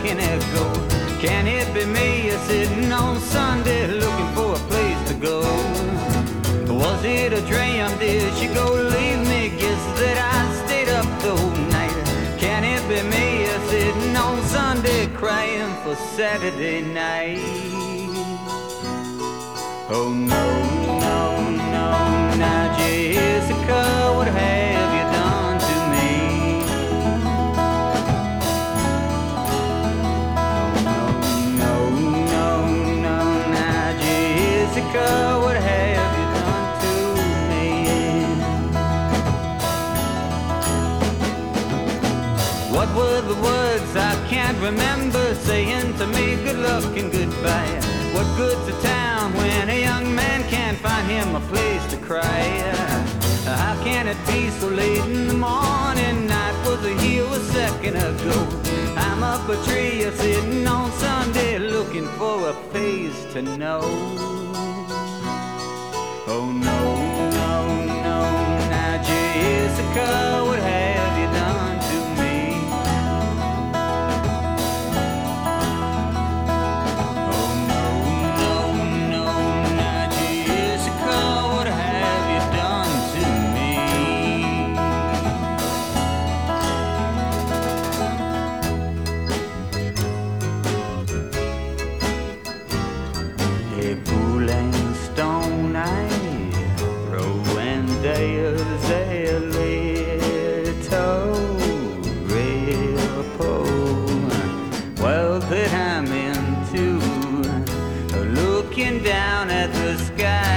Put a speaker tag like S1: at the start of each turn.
S1: second ago. Can it be me sitting on Sunday looking for a place to go? Was it a dream? Did she go leave me? Guess that I stayed up the whole night. Can it be me sitting on Sunday crying for Saturday night? Oh no, no, no, now Jessica, what have you done to me? Oh no, no, no, now Jessica, what have you done to me? What were the words I can't remember saying to me good luck and goodbye? What good's a town when a young man can't find him a place to cry? How can it be so late in the morning? Night was here a second ago. I'm up a tree sitting on Sunday looking for a face to know. Oh no, no, no, now Jessica, what have you done to me? Well, that I'm into looking down at the sky.